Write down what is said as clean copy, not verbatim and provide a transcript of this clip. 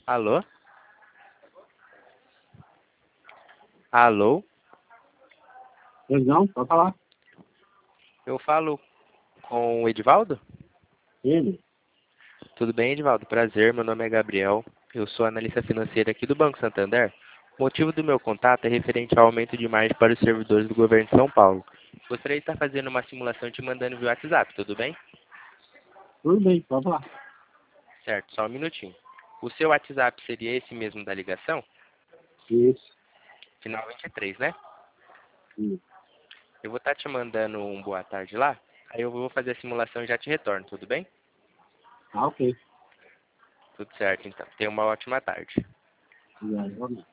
Alô? Alô? Pois não, pode falar. Eu falo com o Edivaldo? Ele? Tudo bem, Edivaldo? Prazer, meu nome é Gabriel. Eu sou analista financeiro aqui do Banco Santander. O motivo do meu contato é referente ao aumento de margem para os servidores do governo de São Paulo. Gostaria de estar fazendo uma simulação te mandando via WhatsApp, tudo bem? Tudo bem, pode falar. Certo, só um minutinho. O seu WhatsApp seria esse mesmo da ligação? Isso. Final 23, né? Isso. Eu vou estar te mandando um boa tarde lá. Aí eu vou fazer a simulação e já te retorno, tudo bem? Ah, ok. Tudo certo, então. Tenha uma ótima tarde. Obrigado, igualmente.